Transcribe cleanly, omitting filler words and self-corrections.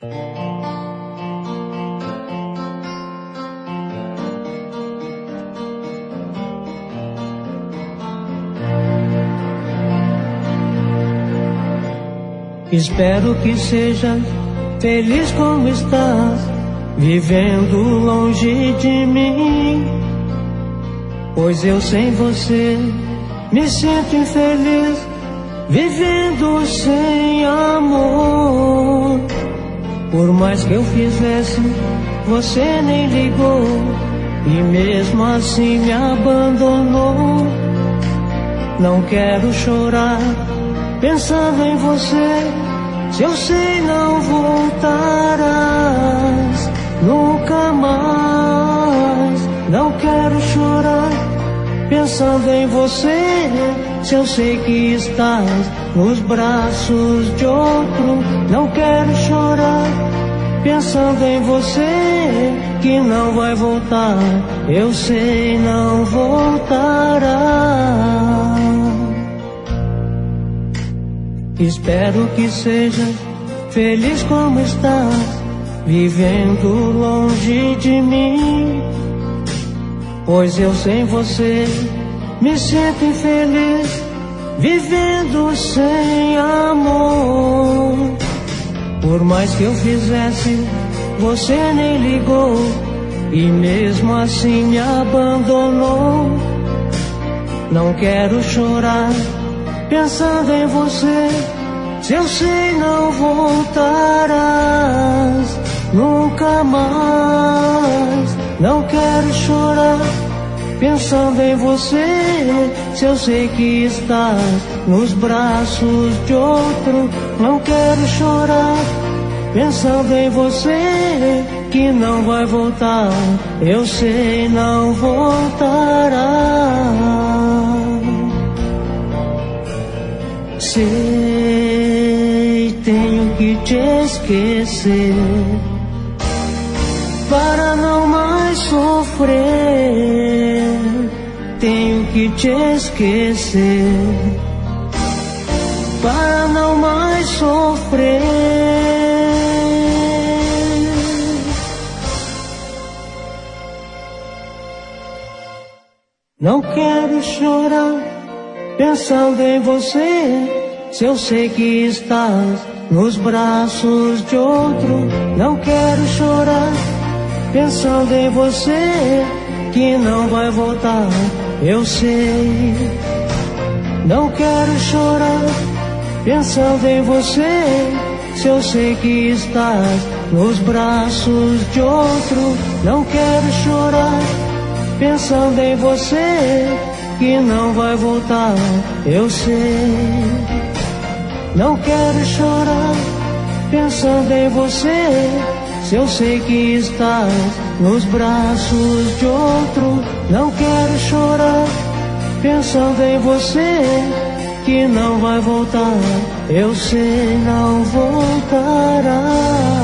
Espero que seja feliz como estás, vivendo longe de mim. Pois eu sem você me sinto infeliz, vivendo sem amor. Por mais que eu fizesse, você nem ligou, e mesmo assim me abandonou. Não quero chorar pensando em você, se eu sei não voltarás nunca mais. Não quero chorar pensando em você, se eu sei que estás nos braços de outro. Não quero chorar pensando em você, que não vai voltar, eu sei não voltará. Espero que seja feliz como estás, vivendo longe de mim. Pois eu sem você me sinto infeliz, vivendo sem amor. Por mais que eu fizesse, você nem ligou, e mesmo assim me abandonou. Não quero chorar pensando em você, se eu sei não voltarás nunca mais. Não quero chorar pensando em você, se eu sei que estás nos braços de outro. Não quero chorar pensando em você, que não vai voltar, eu sei não voltará. Sei, tenho que te esquecer para não mais sofrer. Tenho que te esquecer para não mais sofrer. Não quero chorar pensando em você, se eu sei que estás nos braços de outro. Não quero chorar pensando em você, que não vai voltar, eu sei. Não quero chorar pensando em você, se eu sei que estás nos braços de outro. Não quero chorar pensando em você, que não vai voltar, eu sei. Não quero chorar pensando em você, se eu sei que estás nos braços de outro. Não quero chorar pensando em você, que não vai voltar, eu sei não voltará.